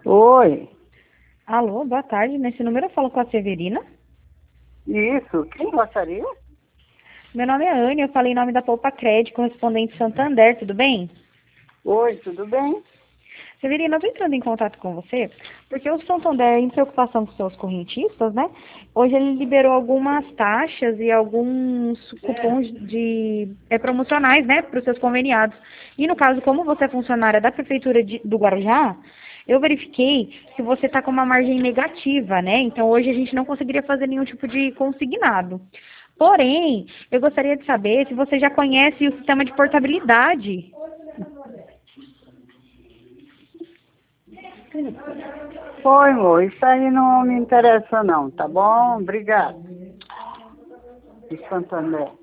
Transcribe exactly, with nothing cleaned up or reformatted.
Oi, Alô, boa tarde. Nesse número eu falo com a Severina. isso, quem gostaria? Meu nome é Anne, eu falei em nome da Poupa Crédito, correspondente Santander, tudo bem? Oi, tudo bem? Severina, eu estou entrando em contato com você, porque o Santander, em preocupação com seus correntistas, né? Hoje ele liberou algumas taxas e alguns cupons de é, promocionais, né, para os seus conveniados. E no caso, como você é funcionária da Prefeitura de- do Guarujá, eu verifiquei que você está com uma margem negativa, né? Então hoje a gente não conseguiria fazer nenhum tipo de consignado. Porém, eu gostaria de saber se você já conhece o sistema de portabilidade. Oi, amor, isso aí não me interessa não, tá bom? Obrigado. De Santander.